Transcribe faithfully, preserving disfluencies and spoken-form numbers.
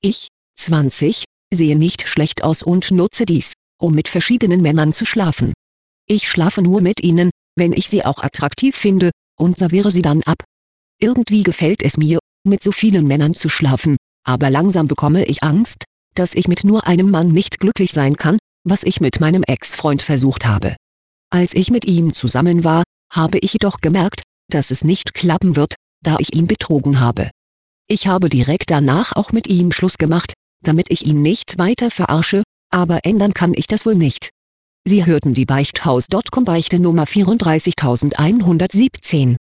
Ich, zwanzig, sehe nicht schlecht aus und nutze dies, um mit verschiedenen Männern zu schlafen. Ich schlafe nur mit ihnen, wenn ich sie auch attraktiv finde, und serviere sie dann ab. Irgendwie gefällt es mir, mit so vielen Männern zu schlafen, aber langsam bekomme ich Angst, dass ich mit nur einem Mann nicht glücklich sein kann, was ich mit meinem Ex-Freund versucht habe. Als ich mit ihm zusammen war, habe ich jedoch gemerkt, dass es nicht klappen wird, da ich ihn betrogen habe. Ich habe direkt danach auch mit ihm Schluss gemacht, damit ich ihn nicht weiter verarsche, aber ändern kann ich das wohl nicht. Sie hörten die Beichthaus Punkt com Beichte Nummer vierunddreißigtausendeinhundertsiebzehn.